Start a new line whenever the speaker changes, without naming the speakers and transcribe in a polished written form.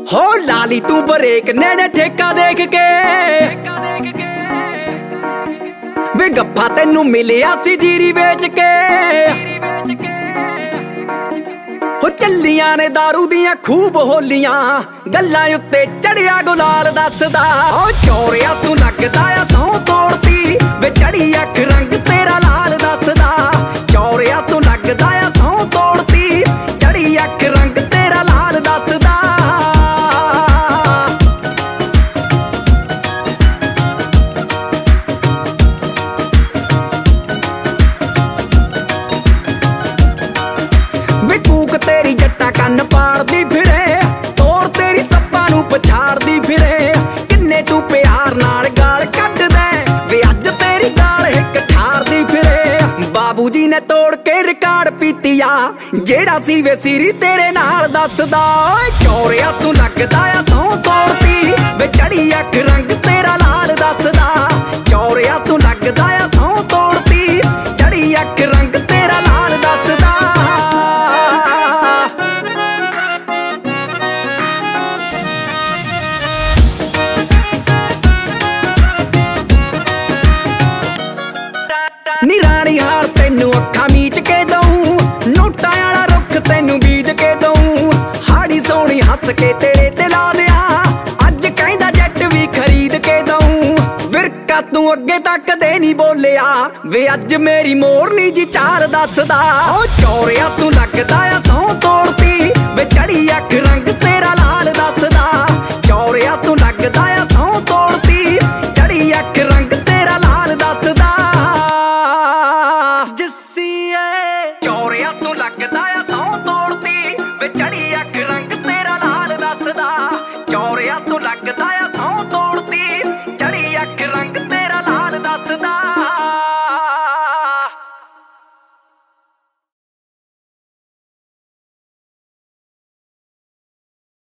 हो लाली तू ब्रेक नेड़े ठेका देख के वे गप्पा तेनू मिलिया सी जीरी बेच के हो चलियां ने दारू दियां खूब होलियां गल्लां उत्ते चढ़िया गुलाल दसदा ओ चोरिया तू लगदा आ सौ तोड़ती वे चढ़ी अख रंग तेरा लाल दसदा चोरिया तू लगदा आ सौ तोड़ती चढ़ी अख रंग तेरा लाल दसदा वे कूक तेरी जट्टा कन्न पाड़दी फिरे तोड़ तेरी सप्पा नू पछाड़दी फिरे किन्ने तू प्यार नाल गाल कट दे वे अज तेरी गाल हिक ठारदी फिरे बाबू जी ने तोड़ के रिकार्ड पीतिया जेड़ा सी वे सीरी तेरे नाल दसदा चोरिया तू लगदा आ सौ तोड़ती वे चढ़ी अख रंग तेरा लाल दसदा चोरिया तू लगदा आ सौ तोड़ती चढ़ी अख रंग तेरा लाल दसदा नी रानी हार तेनू अखा मीच के दऊं नोटा आला रुख तेनू बीज के दऊं हाड़ी सोनी हस के तेरे ते ला दिया अज कहंदा जट भी खरीद के दऊं विरका तू अगे तक दे नहीं बोलिया वे अज मेरी मोरनी जी चाल दसदा ओ चोरिया तू लगदा आ सौ तोड़ती वे चढ़ी अख रंग तेरा लाल दसदा चोरिया तू लगदा